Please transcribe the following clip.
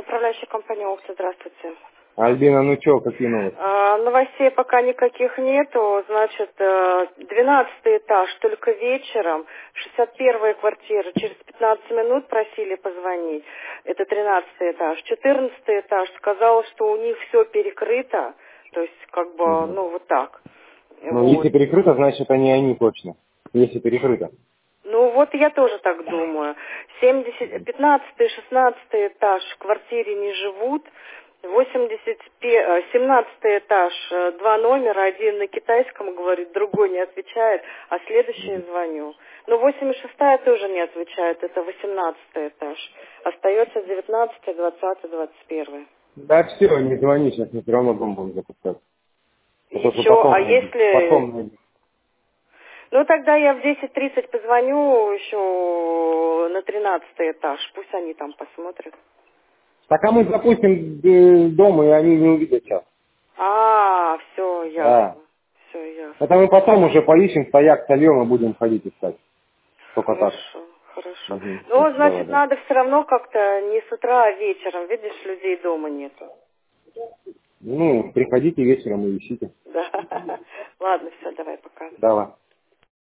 управляющая компания «Окта». Здравствуйте. Альбина, ну чё, какие новости? Новостей пока никаких нету. Значит, 12-й этаж только вечером, 61-я квартира через 15 минут просили позвонить. Это 13-й этаж. 14-й этаж сказал, что у них все перекрыто. То есть, как бы, Угу. ну, вот так. Ну, Вот. если перекрыто, значит, это не они точно. Если перекрыто. Ну, вот я тоже так думаю. 15-й, 16-й этаж в квартире не живут. 17-й этаж, 2 номера, один на китайском говорит, другой не отвечает, а следующий звоню. Но 86-я тоже не отвечает, это 18-й этаж. Остается 19-й, 20-й, 21-й. Да все, не звони, сейчас мы все равно дом будем запускать. И Только что, а потом, если... потом. Ну, тогда я в 10:30 позвоню еще на 13-й этаж, пусть они там посмотрят. Так а мы запустим дом, и они не увидят сейчас. Все, Да. ясно. Все, ясно. Это мы потом уже поищем стояк, сольем и будем ходить искать. Только так. Хорошо, хорошо. Угу. Ну, Давай, значит, да. надо все равно как-то не с утра, а вечером. Видишь, людей дома нету. Ну, приходите вечером и ищите. Да. Ладно, все, давай, пока. Давай.